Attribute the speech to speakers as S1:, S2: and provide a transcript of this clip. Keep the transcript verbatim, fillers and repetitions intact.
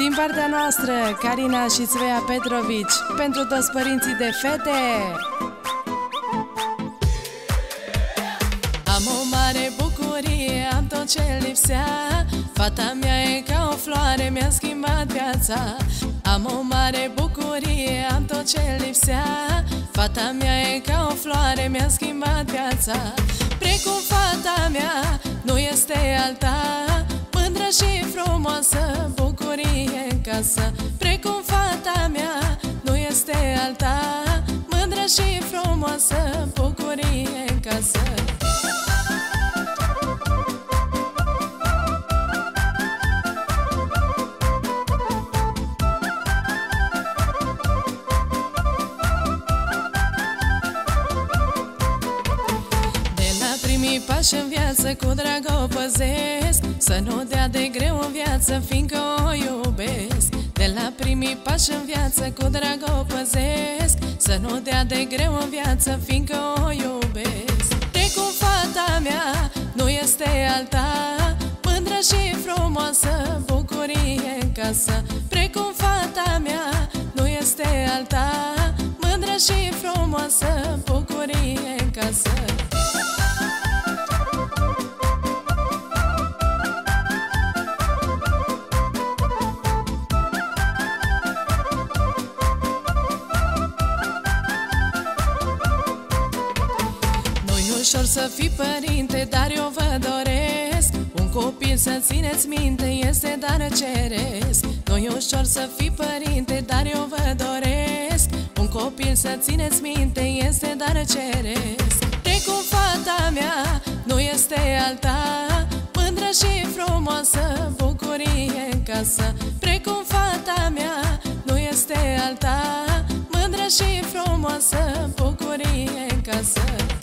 S1: Din partea noastră, Carina și Svea Petrovici, pentru toți părinții de fete. Am o mare bucurie, am tot ce lipsea. Fata mea e ca o floare, mi-a schimbat viața. Am o mare bucurie, am tot ce lipsea. Fata mea e ca o floare, mi-a schimbat viața. Precum fata mea, nu este alta, mândră și frumoasă, bucurie în casă. Precum fata mea, nu este alta, mândră și frumoasă, bucurie în casă. Primii pași în viață, cu drag o păzesc, să nu dea de greu în viață, fiindcă o iubesc. De la primii pași în viață, cu drag o păzesc, să nu dea de greu în viață, fiindcă o iubesc. Precum fata mea, nu este alta, mândră și frumoasă, bucurie în casă. Precum fata mea, nu este alta, mândră și frumoasă, bucurie în casă. Ușor să fii părinte, dar eu vă doresc un copil să țineți minte, este dar ceresc. Nu-i ușor să fii părinte, dar eu vă doresc un copil să țineți minte, este dar ceresc. Precum fata mea, nu este alta, mândră și frumoasă, bucurie în casă. Precum fata mea, nu este alta, mândră și frumoasă, bucurie în casă.